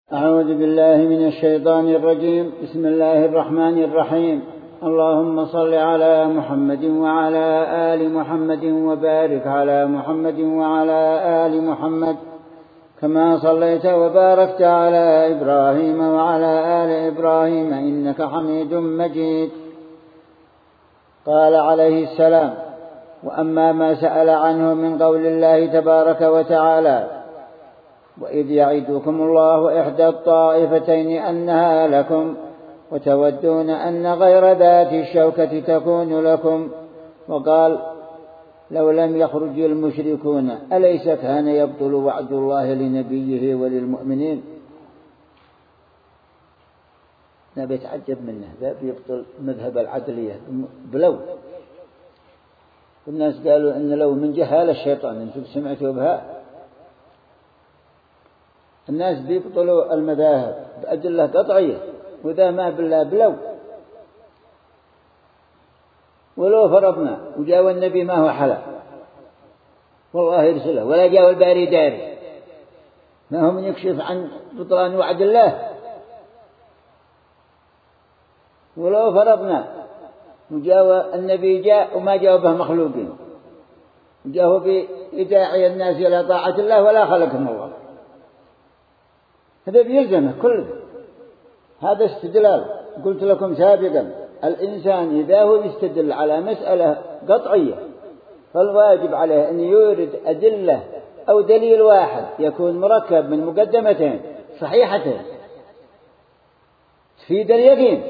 أعوذ بالله من الشيطان الرجيم. بسم الله الرحمن الرحيم. اللهم صل على محمد وعلى آل محمد وبارك على محمد وعلى آل محمد كما صليت وباركت على إبراهيم وعلى آل إبراهيم إنك حميد مجيد. قال عليه السلام: وأما ما سأل عنه من قول الله تبارك وتعالى: وإذ يعدكم الله إحدى الطائفتين أنها لكم وتودون أن غير ذات الشوكة تكون لكم. وقال: لو لم يخرج المشركون أليس كان يبطل وعد الله لنبيه وللمؤمنين؟ نبي يتعجب منه، ذا بيبطل مذهب العدلية بلو. الناس قالوا إن لو من جهال الشيطان، أنتم سمعتوا بها؟ الناس بيبطلوا المذاهب بأدلة قطعية، وذا ما بالله بلو. ولو فرضنا وجاء النبي ما هو حلال والله يرسله، ولا جاء الباري داري، ما هو من يكشف عن بطلان وعد الله. ولو فرضنا وجاء النبي جاء وما جاء به مخلوقين، جاءوا بإداعي الناس إلى طاعة الله ولا خلقهم الله، هذا بيلزمه كله. هذا استدلال. قلت لكم سابقا: الإنسان إذا هو يستدل على مسألة قطعية فالواجب عليه أن يورد أدلة أو دليل واحد يكون مركب من مقدمتين صحيحتين تفيد اليقين.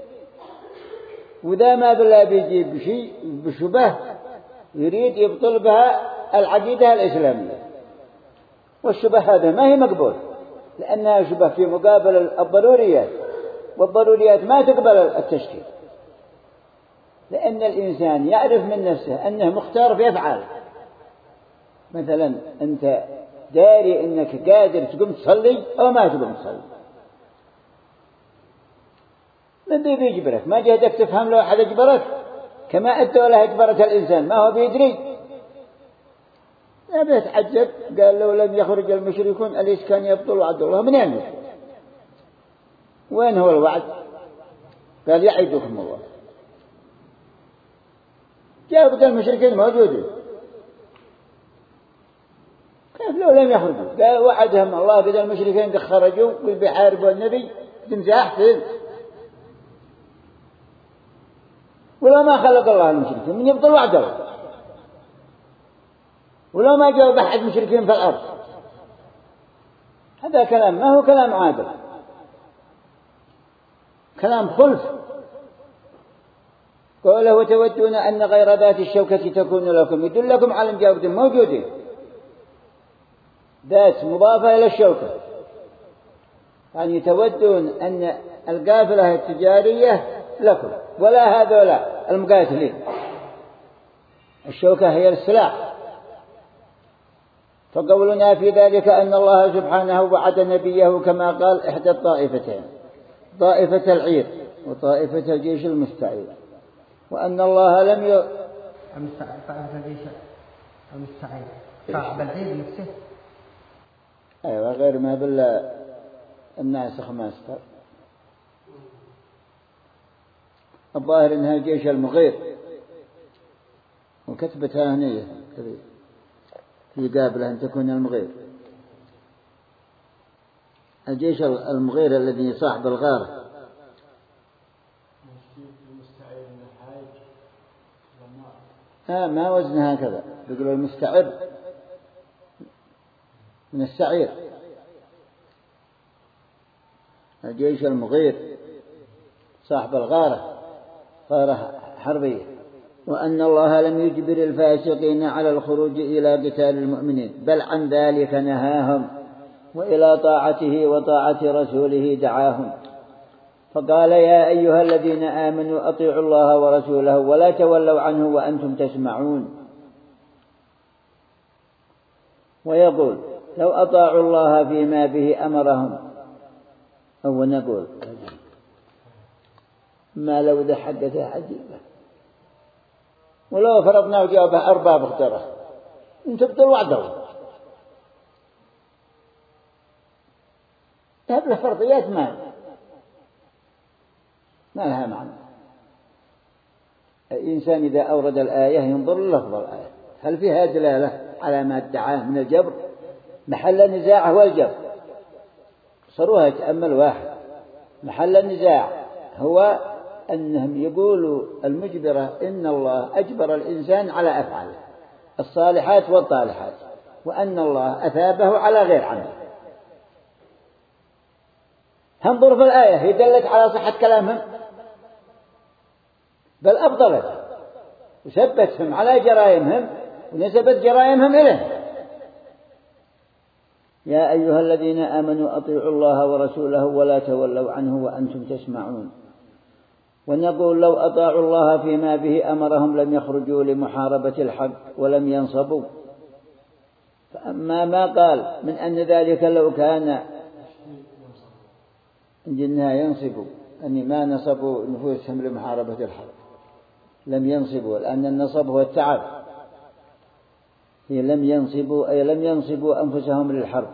وذا ما بالله بيجيب شيء بشبه يريد يبطل بها العقيدة الإسلامية، والشبه هذا ما هي مقبول، لأنها شبه في مقابل الضروريات، والضروريات ما تقبل التشكيل، لأن الإنسان يعرف من نفسه أنه مختار في أفعاله. مثلا أنت داري أنك قادر تقوم تصلي أو ما تقوم تصلي، من ذي بيجبرك؟ ما جهدك تفهم لو أحد أجبرك كما أنت ولا أجبرت الإنسان، ما هو بيدري. لا بيتعجب. قال: لو لم يخرج المشركون أليس كان يبطل وعد الله؟ من يعني؟ وين هو الوعد؟ قال: يعدكم الله. جاء بدل المشركين موجودين، كيف لو لم يخرجوا؟ قال: وعدهم الله بدل المشركين خرجوا وبيحاربوا النبي تمزاح فيه. ولو ما خلق الله المشركين من يبطل وعد الله، ولو ما جاءوا بأحد مشركين في الأرض. هذا كلام ما هو كلام عادل، كلام خلف. قوله: وتودون أن غير ذات الشوكة تكون لكم، يدلكم على جاودين موجودين. ذات مضافة إلى الشوكة، يعني تودون أن القافلة التجارية لكم ولا هذولا المقاتلين. الشوكة هي السلاح. فقولنا في ذلك أن الله سبحانه وعد نبيه كما قال: إحدى الطائفتين، طائفة العير وطائفة الجيش المستعير، وأن الله لم طائفة الجيش المستعير صعب العير نفسه. أيوة، غير ما بالله الناسخ ماستر. الظاهر إنها الجيش المغير، وكتبتها هنية في قابلة أن تكون المغير. الجيش المغير الذي صاحب الغار. ما وزنها هكذا، يقولوا المستعر من السعير. الجيش المغير صاحب الغارة، غارة حربية. وأن الله لم يجبر الفاسقين على الخروج إلى قتال المؤمنين، بل عن ذلك نهاهم، وإلى طاعته وطاعة رسوله دعاهم. فقال: يا أيها الذين آمنوا أطيعوا الله ورسوله ولا تولوا عنه وأنتم تسمعون. ويقول: لو أطاعوا الله فيما به أمرهم. أو نقول: ما لو ذا حقته عجيبة. ولو فرضنا وجابه أرباب اختره، انت تبطل وعده. ذهب له فرضيات ما لها معنى. الإنسان إذا أورد الآية ينظر للفظ الآية هل فيها دلالة على ما ادعاه من الجبر. محل النزاع هو الجبر. صاروها يتأمل واحد. محل النزاع هو أنهم يقولوا المجبرة إن الله أجبر الإنسان على أفعاله الصالحات والطالحات وأن الله أثابه على غير عمله. هنظر في الآية هي دلت على صحة كلامهم بل أبطلت وثبتهم على جرائمهم ونسبت جرائمهم إليه. يا أيها الذين آمنوا أطيعوا الله ورسوله ولا تولوا عنه وأنتم تسمعون. ونقول لو أطاعوا الله فيما به أمرهم لم يخرجوا لمحاربة الحق ولم ينصبوا. فأما ما قال من أن ذلك لو كان إنها ينصبوا أن ما نصبوا نفوسهم لمحاربة الحق لم ينصبوا لأن النصب هو التعب. هي لم ينصبوا أي لم ينصبوا أنفسهم للحرب.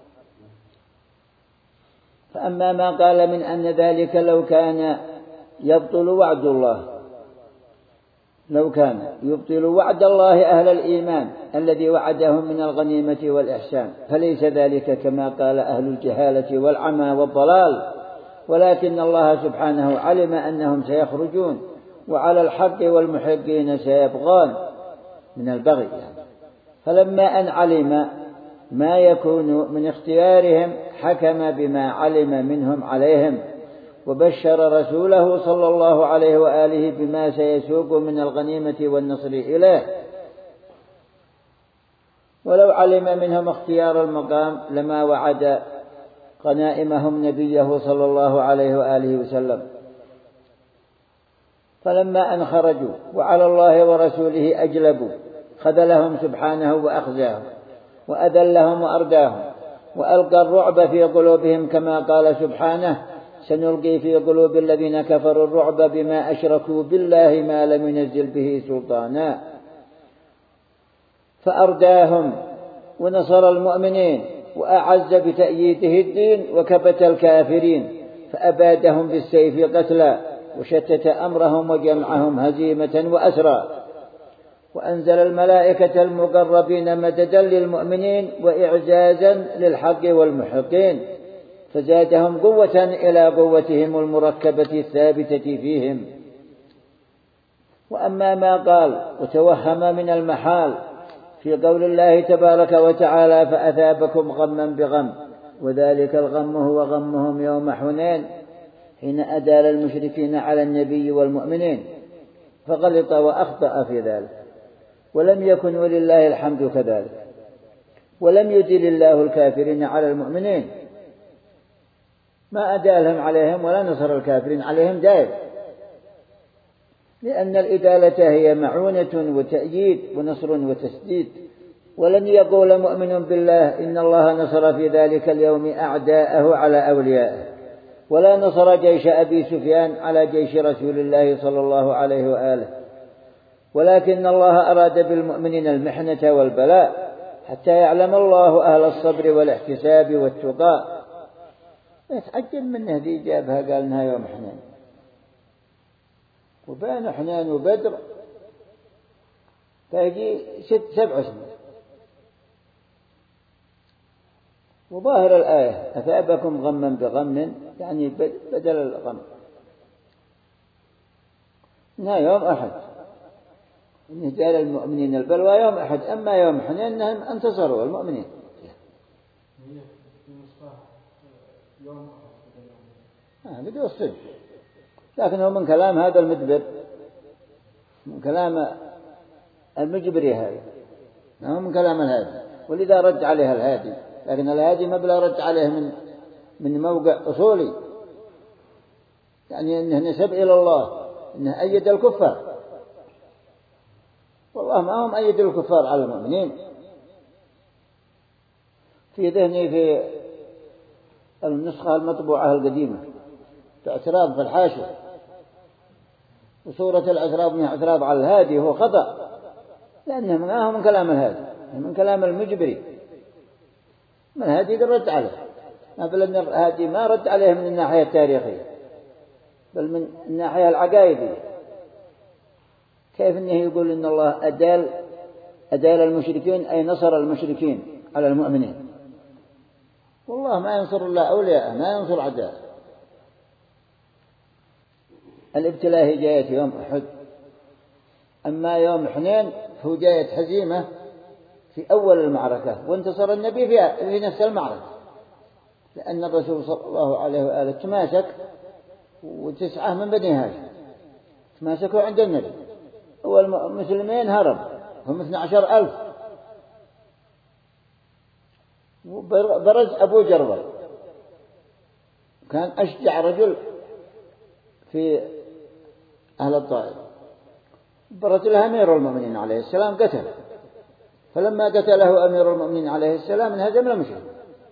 فأما ما قال من أن ذلك لو كان يبطل وعد الله لو كان يبطل وعد الله أهل الإيمان الذي وعدهم من الغنيمة والإحسان فليس ذلك كما قال أهل الجهالة والعمى والضلال ولكن الله سبحانه علم أنهم سيخرجون وعلى الحق والمحقين سيبغون من البغي فلما أن علم ما يكون من اختيارهم حكم بما علم منهم عليهم وبشر رسوله صلى الله عليه وآله بما سيسوق من الغنيمة والنصر إليه. ولو علم منهم اختيار المقام لما وعد غنائمهم نبيه صلى الله عليه وآله وسلم. فلما أن خرجوا وعلى الله ورسوله أجلبوا خذلهم سبحانه وأخزاهم وأذلهم وأرداهم وألقى الرعب في قلوبهم كما قال سبحانه سنلقي في قلوب الذين كفروا الرعب بما أشركوا بالله ما لم ينزل به سلطانا. فأرداهم ونصر المؤمنين وأعز بتأييده الدين وكبت الكافرين فأبادهم بالسيف قتلا وشتت أمرهم وجمعهم هزيمة وأسرى. وأنزل الملائكة المقربين مددا للمؤمنين وإعزازا للحق والمحقين فزادهم قوة إلى قوتهم المركبة الثابتة فيهم. وأما ما قال وتوهم من المحال في قول الله تبارك وتعالى فأثابكم غما بغم وذلك الغم هو غمهم يوم حنين حين أدال المشركين على النبي والمؤمنين فغلط وأخطأ في ذلك ولم يكن ولله الحمد كذلك. ولم يدل الله الكافرين على المؤمنين ما أدالهم عليهم ولا نصر الكافرين عليهم دائم لأن الإدالة هي معونة وتأييد ونصر وتسديد. ولن يقول مؤمن بالله إن الله نصر في ذلك اليوم أعداءه على أوليائه ولا نصر جيش أبي سفيان على جيش رسول الله صلى الله عليه وآله ولكن الله أراد بالمؤمنين المحنة والبلاء حتى يعلم الله أهل الصبر والاحتساب والتقى. يتعجب منه ذي جابها قال إنها يوم حنين وبين حنين وبدر فيجي 6-7 سنين. وظاهر الآية أثابكم غما بغم يعني بدل الغم إنها يوم أحد إن جعل المؤمنين البلوى يوم أحد. أما يوم حنين إنهم انتصروا المؤمنين بدو الصدق. لكن هو من كلام هذا المدبر من كلام المجبري هذا هو من كلام الهادي ولذا رد عليها الهادي. لكن الهادي ما بلا رد عليه من موقع أصولي يعني أنه نسب إلى الله أنه أيد الكفار والله ما هم أيد الكفار على المؤمنين. في ذهني في النسخة المطبوعة القديمة اعتراض في الحاشية وصورة الاعتراض من اعتراض على الهادي هو خطأ لأنه ما هو من كلام الهادي من كلام المجبري. ما الهادي رد عليه بل هذه ما رد عليه من الناحية التاريخية بل من الناحية العقائدية. كيف أنه يقول إن الله أدال المشركين أي نصر المشركين على المؤمنين؟ والله ما ينصر الله أولياءه، ما ينصر عداءه. الابتلاء هي جاية يوم أحد، أما يوم حنين هو جاية هزيمة في أول المعركة، وانتصر النبي في نفس المعركة، لأن الرسول صلى الله عليه وآله تماسك 9 من بني هاشم تماسكوا عند النبي، والمسلمين هرب هم 12,000. برز أبو جربل كان أشجع رجل في أهل الطائف، برز له أمير المؤمنين عليه السلام قتل، فلما قتله أمير المؤمنين عليه السلام انهزم المشرك،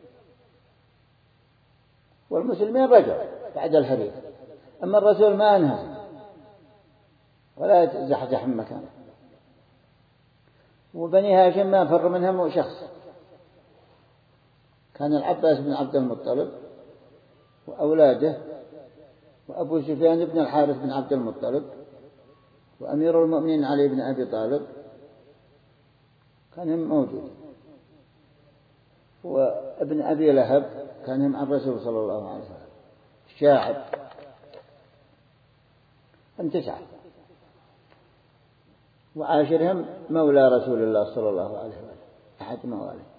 والمسلمين رجعوا بعد الحريق. أما الرسول ما انهزم ولا يتزحزح من مكانه. وبني هاشم ما فر منهم شخص، كان العباس بن عبد المطلب وأولاده وأبو سفيان بن الحارث بن عبد المطلب وأمير المؤمنين علي بن أبي طالب كان هم موجود، وابن أبي لهب كان هم عن الرسول صلى الله عليه وسلم الشاعر. هم 9، وعاشرهم مولى رسول الله صلى الله عليه وسلم أحد مواليه.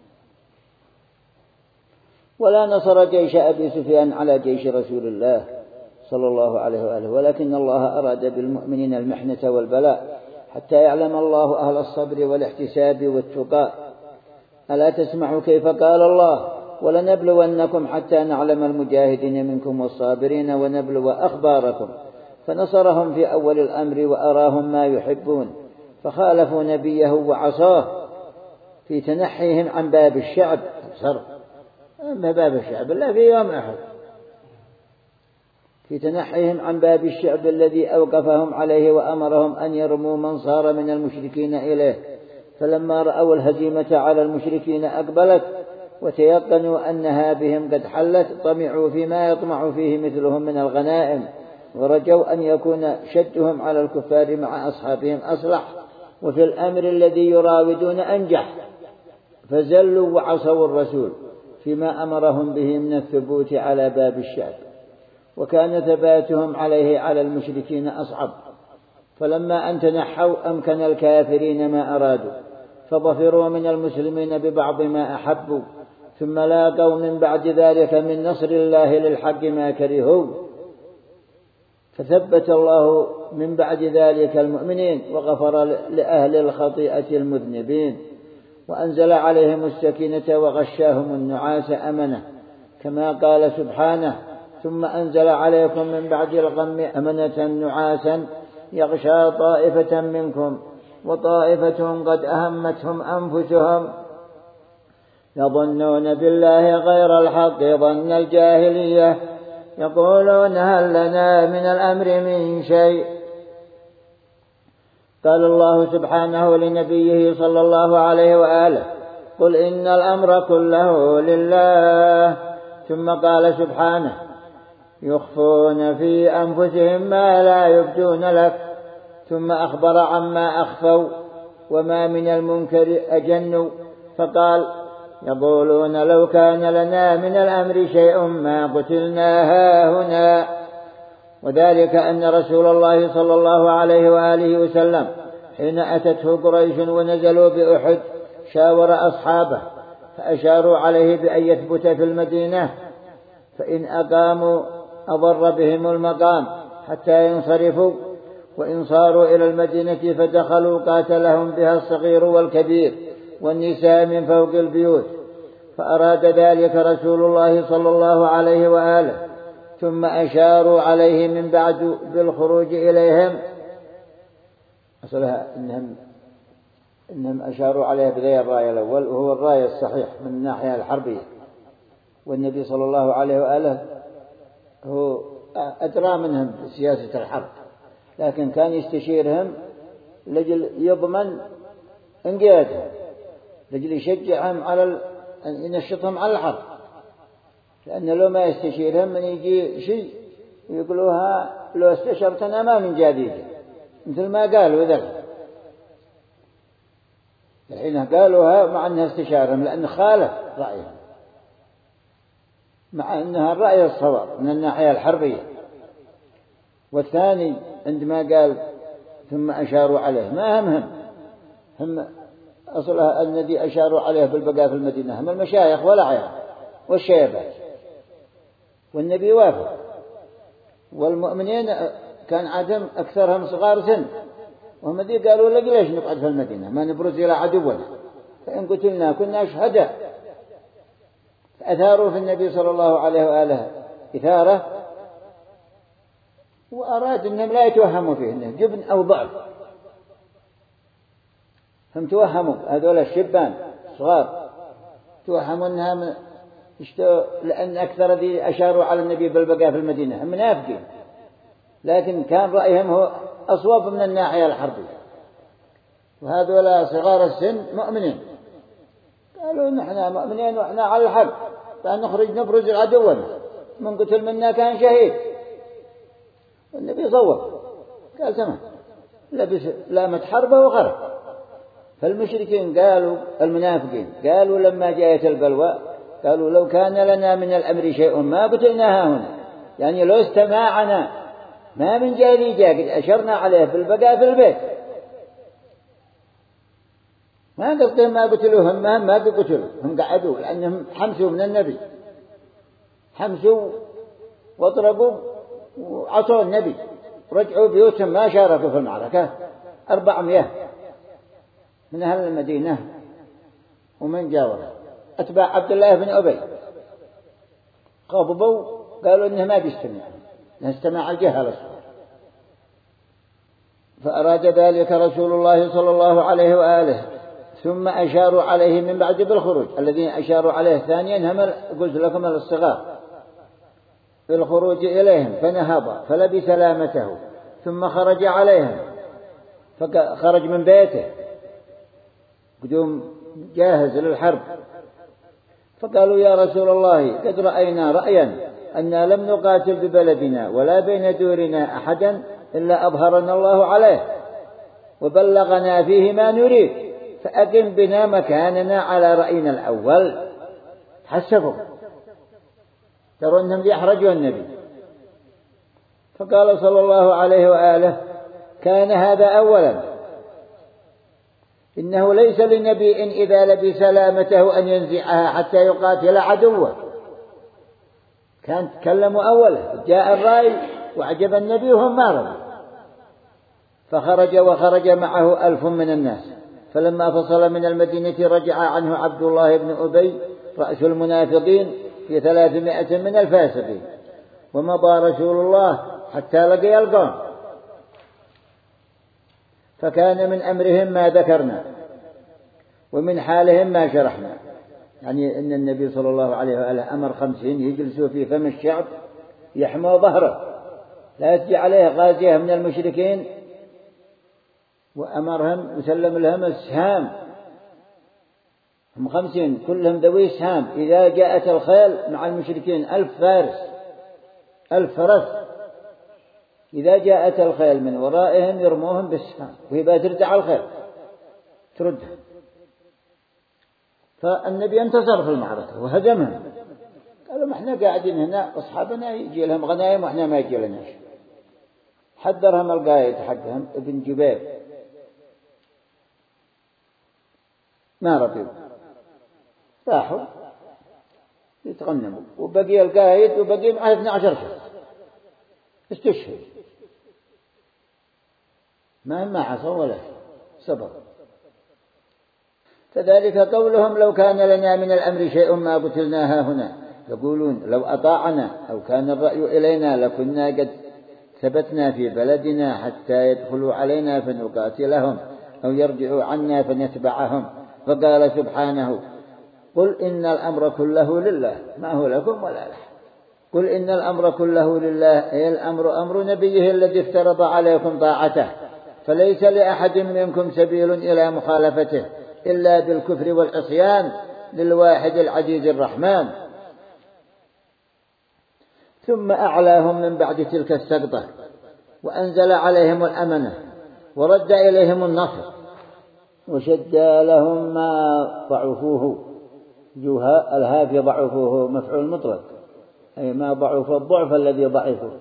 ولا نصر جيش أبي سفيان على جيش رسول الله صلى الله عليه وآله، ولكن الله أراد بالمؤمنين المحنة والبلاء حتى يعلم الله أهل الصبر والاحتساب والتقى. ألا تسمعوا كيف قال الله: ولنبلونكم حتى نعلم المجاهدين منكم والصابرين ونبلو أخباركم. فنصرهم في أول الأمر وأراهم ما يحبون، فخالفوا نبيه وعصاه في تنحيهم عن باب الشعب. أما باب الشعب لا في يوم أحد، في تنحيهم عن باب الشعب الذي أوقفهم عليه وأمرهم أن يرموا من صار من المشركين إليه. فلما رأوا الهزيمة على المشركين أقبلت وتيقنوا أنها بهم قد حلت، طمعوا فيما يطمع فيه مثلهم من الغنائم، ورجوا أن يكون شدهم على الكفار مع أصحابهم أصلح، وفي الأمر الذي يراودون أنجح، فزلوا وعصوا الرسول فيما أمرهم به من الثبوت على باب الشعب، وكان ثباتهم عليه على المشركين أصعب. فلما أن تنحوا أمكن الكافرين ما أرادوا، فظفروا من المسلمين ببعض ما أحبوا، ثم لاقوا من بعد ذلك من نصر الله للحق ما كرهوا، فثبت الله من بعد ذلك المؤمنين وغفر لأهل الخطيئة المذنبين، وأنزل عليهم السكينة وغشاهم النعاس أمنة، كما قال سبحانه: ثم أنزل عليكم من بعد الغم أمنة نعاسا يغشى طائفة منكم وطائفة قد أهمتهم أنفسهم يظنون بالله غير الحق ظن الجاهلية يقولون هل لنا من الأمر من شيء. قال الله سبحانه لنبيه صلى الله عليه وآله: قل إن الأمر كله لله. ثم قال سبحانه: يخفون في أنفسهم ما لا يبدون لك. ثم أخبر عما أخفوا وما من المنكر أجنوا، فقال: يقولون لو كان لنا من الأمر شيء ما قتلنا هاهنا. وذلك أن رسول الله صلى الله عليه وآله وسلم حين أتته قريش ونزلوا بأحد شاور أصحابه فأشاروا عليه بأن يثبت في المدينة، فإن أقاموا أضر بهم المقام حتى ينصرفوا، وإن صاروا إلى المدينة فدخلوا قاتلهم بها الصغير والكبير والنساء من فوق البيوت. فأراد ذلك رسول الله صلى الله عليه وآله، ثم أشاروا عليه من بعد بالخروج إليهم. أصلها إنهم أشاروا عليه بغير الرأي الأول، وهو الرأي الصحيح من الناحية الحربية، والنبي صلى الله عليه وآله هو أدرى منهم بسياسة الحرب، لكن كان يستشيرهم لجل يضمن انقيادهم، لجل يشجعهم على ينشطهم على الحرب، لأنه لو ما يستشيرهم من يجي شيء يقولوها لو استشرتنا ما من جديد، مثل ما قالوا ذلك الحين قالوها مع أنها استشارهم لأن خالف رأيهم، مع أنها الرأي الصواب من الناحية الحربية. والثاني عندما قال ثم أشاروا عليه ما هم أصلها الذي أشاروا عليه بالبقاء في المدينة هم المشايخ والأعيان والشيبات، والنبي وافق، والمؤمنين كان عدم أكثرهم صغار سن، وهم ذي قالوا لك ليش نقعد في المدينة ما نبرز إلى عدونا، فإن قتلنا كنا شهداء. فأثاروا في النبي صلى الله عليه وآله إثارة، وأراد أنهم لا يتوهموا فيه أنه جبن أو ضعف، هم توهموا هذول الشبان صغار توهموا أنها لأن أكثر ذي أشاروا على النبي بالبقاء في المدينة هم منافقين، لكن كان رأيهم هو أصوب من الناحية الحربية، وهذول صغار السن مؤمنين قالوا نحن مؤمنين وإحنا على الحق، فنخرج نبرز عدونا من قتل منا كان شهيد. والنبي صور قال تمام، لبس لامة حربه وخرج. فالمشركين قالوا المنافقين قالوا لما جاءت البلوى قالوا لو كان لنا من الأمر شيء ما قتلناها هنا، يعني لو استماعنا ما من جاري جاء قد أشرنا عليه بالبقاء في البيت، ما قصدهم ما قتلوهم ما قتلوا هم قعدوا لأنهم حمسوا من النبي، حمسوا واضربوا وعطوا النبي، رجعوا بيوتهم ما شاركوا في المعركة 400 من أهل المدينة ومن جاوره أتباع عبد الله بن أبي غضبوا قالوا إنه ما بيستمع، نستمع الجهل الصغير. فأراد ذلك رسول الله صلى الله عليه وآله، ثم أشاروا عليه من بعد بالخروج. الذين أشاروا عليه ثانيا هم قلت لكم الصغار بالخروج إليهم، فنهض فلبس سلامته ثم خرج عليهم، فخرج من بيته قدوم جاهز للحرب. فقالوا يا رسول الله قد رأينا رأيا أننا لم نقاتل ببلدنا ولا بين دورنا أحدا إلا أظهرنا الله عليه وبلغنا فيه ما نريد، فأقم بنا مكاننا على رأينا الأول. حسبوا ترى أنهم يحرجوا النبي. فقال صلى الله عليه وآله كان هذا أولا، إنه ليس لنبي إن إذا لبس سلامته أن ينزعها حتى يقاتل عدوه. كان تكلموا أولا، جاء الرأي وعجب النبي وهم ما رضوا، فخرج وخرج معه 1000 من الناس. فلما فصل من المدينة رجع عنه عبد الله بن أبي رأس المنافقين في 300 من الفاسقين، ومضى رسول الله حتى لقي القوم، فكان من أمرهم ما ذكرنا ومن حالهم ما شرحنا. يعني أن النبي صلى الله عليه وآله أمر 50 يجلسوا في فم الشعب يحموا ظهره لا تجي عليه غازية من المشركين، وأمرهم يسلم لهم السهام، هم 50 كلهم ذوي سهام. إذا جاءت الخيل مع المشركين 1000 فارس 1000 فرس، إذا جاءت الخيل من ورائهم يرموهم بالسهام وهي تردع الخيل تردها. فالنبي انتصر في المعركة وهزمهم. قالوا ما احنا قاعدين هنا أصحابنا يجي لهم غنائم وإحنا ما يجي لناش. حذرهم القائد حقهم ابن جبير ما رضيوا، راحوا يتغنموا، وبقي القائد وبقي معه 12 شخص استشهد، ما عصوا ولا صبر. فذلك قولهم لو كان لنا من الأمر شيء ما قتلناها هنا، يقولون لو أطاعنا أو كان الرأي إلينا لكنا قد ثبتنا في بلدنا حتى يدخلوا علينا فنقاتلهم أو يرجعوا عنا فنتبعهم. فقال سبحانه قل إن الأمر كله لله ما هو لكم ولا له. قل إن الأمر كله لله، أي الأمر أمر نبيه الذي افترض عليكم طاعته، فليس لأحد منكم سبيل إلى مخالفته إلا بالكفر والعصيان للواحد العزيز الرحمن. ثم أعلاهم من بعد تلك السقطة وأنزل عليهم الأمنة ورد إليهم النصر وشد لهم ما ضعفوه. الهافي ضعفوه مفعول مطلق، أي ما ضعف الضعف الذي ضعفوه،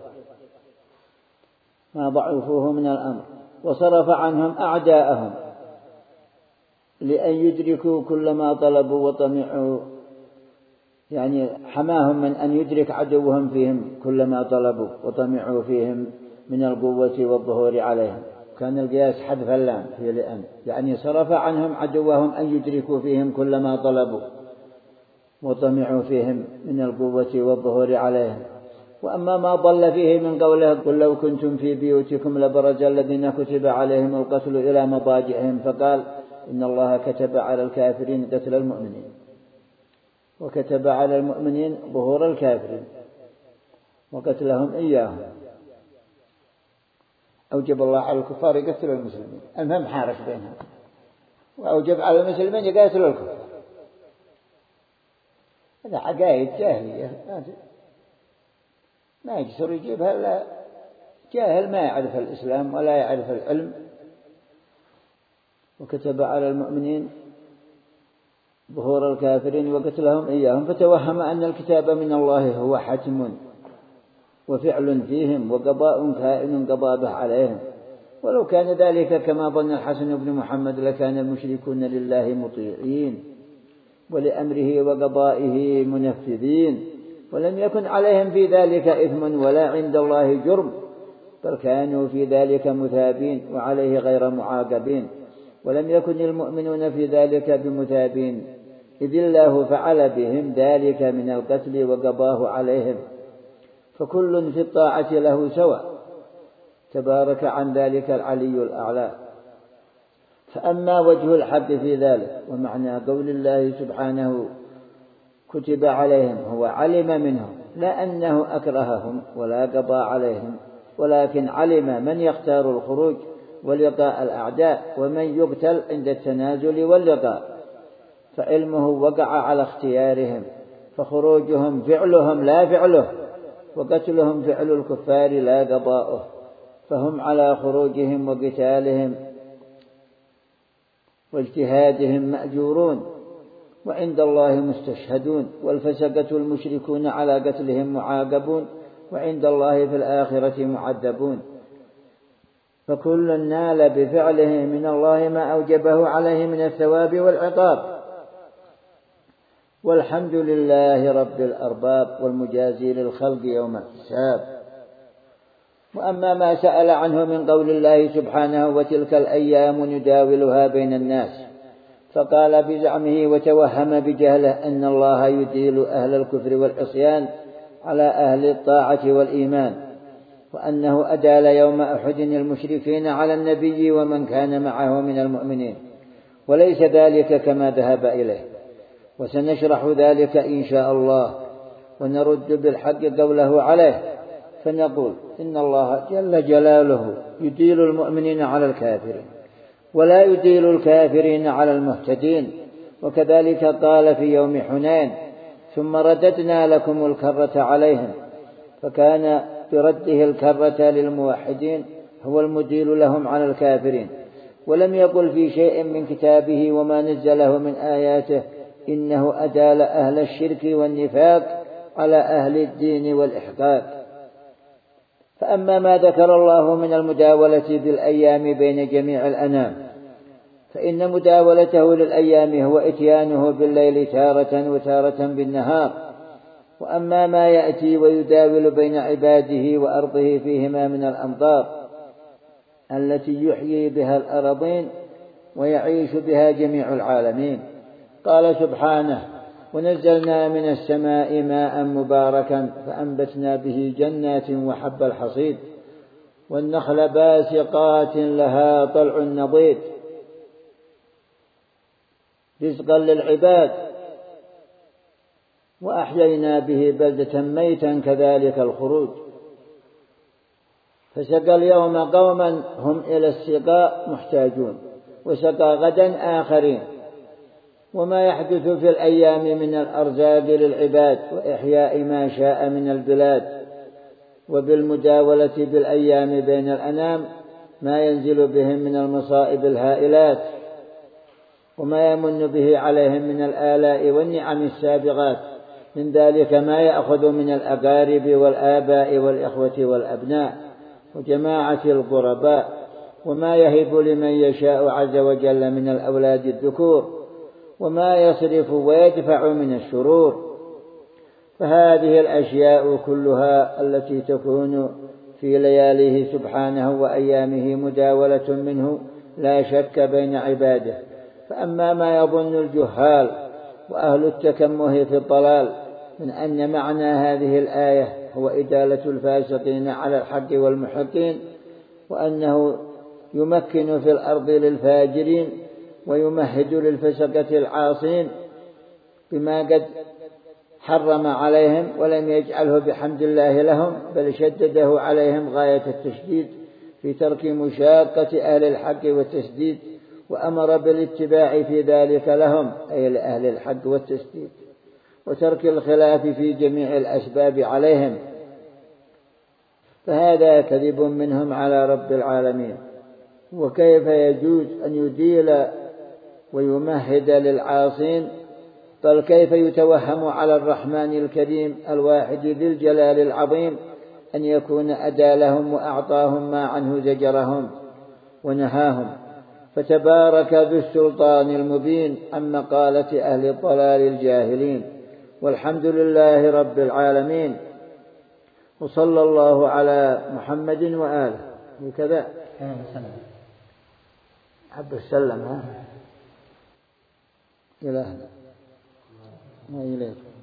ما ضعفوه من الأمر. وصرف عنهم أعداءهم لأن يدركوا كل ما طلبوا وطمعوا، يعني حماهم من أن يدرك عدوهم فيهم كل ما طلبوا وطمعوا فيهم من القوة والظهور عليهم. كان القياس حذف اللام في لأن، يعني صرف عنهم عدوهم أن يدركوا فيهم كل ما طلبوا وطمعوا فيهم من القوة والظهور عليهم. وأما ما ضل فيه من قوله قل لو كنتم في بيوتكم لبرز الذين كتب عليهم القتل إلى مضاجعهم، فقال إن الله كتب على الكافرين قتل المؤمنين وكتب على المؤمنين ظهور الكافرين وقتلهم إياهم. أوجب الله على الكفار يقتل المسلمين، المهم حارش بينهم، وأوجب على المسلمين يقاتل الكفار. هذا عقائد جاهلية ما يجسر يجيبها إلا جاهل ما يعرف الإسلام ولا يعرف العلم. وكتب على المؤمنين ظهور الكافرين وقتلهم إياهم، فتوهم أن الكتاب من الله هو حتم وفعل فيهم وقضاء كائن قضى به عليهم. ولو كان ذلك كما ظن الحسن بن محمد لكان المشركون لله مطيعين ولأمره وقضائه منفذين، ولم يكن عليهم في ذلك إثم ولا عند الله جرم، بل كانوا في ذلك مثابين وعليه غير معاقبين. ولم يكن المؤمنون في ذلك بمثابين، إذ الله فعل بهم ذلك من القتل وقضاه عليهم، فكل في الطاعة له سوى، تبارك عن ذلك العلي الأعلى. فأما وجه الحق في ذلك ومعنى قول الله سبحانه كتب عليهم، هو علم منهم لا أنه أكرههم ولا قضى عليهم، ولكن علم من يختار الخروج ولقاء الأعداء ومن يقتل عند التنازل واللقاء، فعلمه وقع على اختيارهم، فخروجهم فعلهم لا فعله، وقتلهم فعل الكفار لا قضاؤه، فهم على خروجهم وقتالهم واجتهادهم مأجورون وعند الله مستشهدون، والفسقة المشركون على قتلهم معاقبون وعند الله في الآخرة معذبون. فكل نال بفعله من الله ما أوجبه عليه من الثواب والعقاب، والحمد لله رب الأرباب والمجازي للخلق يوم الحساب. وأما ما سأل عنه من قول الله سبحانه وتلك الأيام نداولها بين الناس، فقال بزعمه وتوهم بجهله أن الله يديل أهل الكفر والعصيان على أهل الطاعة والإيمان، وأنه أدال يوم أحد المشركين على النبي ومن كان معه من المؤمنين، وليس ذلك كما ذهب إليه، وسنشرح ذلك إن شاء الله، ونرد بالحق قوله عليه، فنقول إن الله جل جلاله يديل المؤمنين على الكافرين ولا يديل الكافرين على المهتدين. وكذلك قال في يوم حنين ثم رددنا لكم الكرة عليهم، فكان برده الكرة للموحدين هو المديل لهم على الكافرين. ولم يقل في شيء من كتابه وما نزله من آياته إنه أدال أهل الشرك والنفاق على أهل الدين والإحقاق. فأما ما ذكر الله من المداولة بالأيام بين جميع الأنام، فإن مداولته للأيام هو إتيانه بالليل تارة وتارة بالنهار. وأما ما يأتي ويداول بين عباده وأرضه فيهما من الأمطار التي يحيي بها الأرضين ويعيش بها جميع العالمين، قال سبحانه ونزلنا من السماء ماء مباركا فأنبتنا به جنات وحب الحصيد والنخل باسقات لها طلع نضيد رزقا للعباد وأحيينا به بلدة ميتا كذلك الخروج. فسقى اليوم قوما هم إلى السقاء محتاجون وسقى غدا آخرين. وما يحدث في الأيام من الأرزاق للعباد وإحياء ما شاء من البلاد وبالمجاولة بالأيام بين الأنام ما ينزل بهم من المصائب الهائلات، وما يمن به عليهم من الآلاء والنعم السابغات، من ذلك ما يأخذ من الأقارب والآباء والإخوة والأبناء وجماعة القرباء، وما يهب لمن يشاء عز وجل من الأولاد الذكور، وما يصرف ويدفع من الشرور. فهذه الأشياء كلها التي تكون في لياليه سبحانه وأيامه مداولة منه لا شك بين عباده. فأما ما يظن الجهال وأهل التكمه في الضلال من أن معنى هذه الآية هو إدالة الفاسقين على الحق والمحقين، وأنه يمكن في الأرض للفاجرين ويمهد للفسقة العاصين بما قد حرم عليهم ولم يجعله بحمد الله لهم، بل شدده عليهم غاية التشديد في ترك مشاقة أهل الحق والتسديد، وأمر بالاتباع في ذلك لهم أي لأهل الحق والتسديد، وترك الخلاف في جميع الأسباب عليهم. فهذا كذب منهم على رب العالمين. وكيف يجوز أن يديل ويمهد للعاصين؟ بل كيف يتوهم على الرحمن الكريم الواحد ذي الجلال العظيم أن يكون أدالهم وأعطاهم ما عنه زجرهم ونهاهم؟ فتبارك ذو السلطان المبين عن مقالة أهل الضلال الجاهلين. والحمد لله رب العالمين، وصلى الله على محمد وآله. وكذا عبد السلام إلهنا ما إليك.